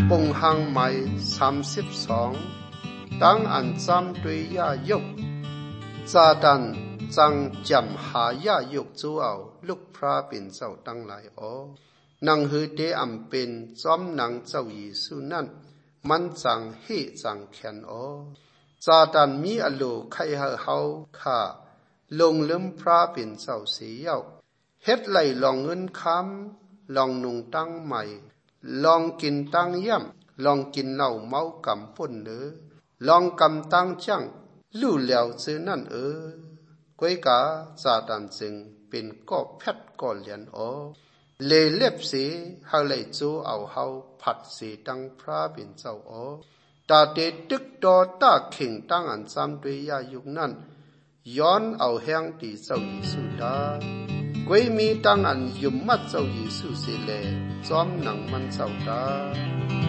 ปงหังไม้32ตั้งอันจำด้วยยายกซาดันจังจำหายายกจูเอาลูกพระเป็นเจ้าตั้งหลายนังฮือเดอำเป็นจอมนังเจ้าเยซูนั้นมันจังเฮจังแขนซาดันมีอโลไขเฮาข้าลงลืมพระเป็นเจ้าเสียเอาเฮ็ดไหลลองเงินคำลองนุ่งตั้งใหม่ลองกินตั้งย่ำลองกินเหล้าเมากำป่นเนอลองกำตั้งจังลู่แล้วซื้อนั่นก้อยกาซาดันจึงเป็นก่อแพทย์ก่อเลียนเลเล็บสีเฮาเลยจูเอาเฮาผัดสีตั้งพระเป็นเจ้าตาเดตึกดอตาเข่งตั้งอันซ้ำด้วยยายุกนั้นย้อนเอาแห้งตีเจ้าเยซูดาก้อยมีตั้งอันยุมมัดเจ้าเยซูเสเลจอมหนังมันเจ้าดา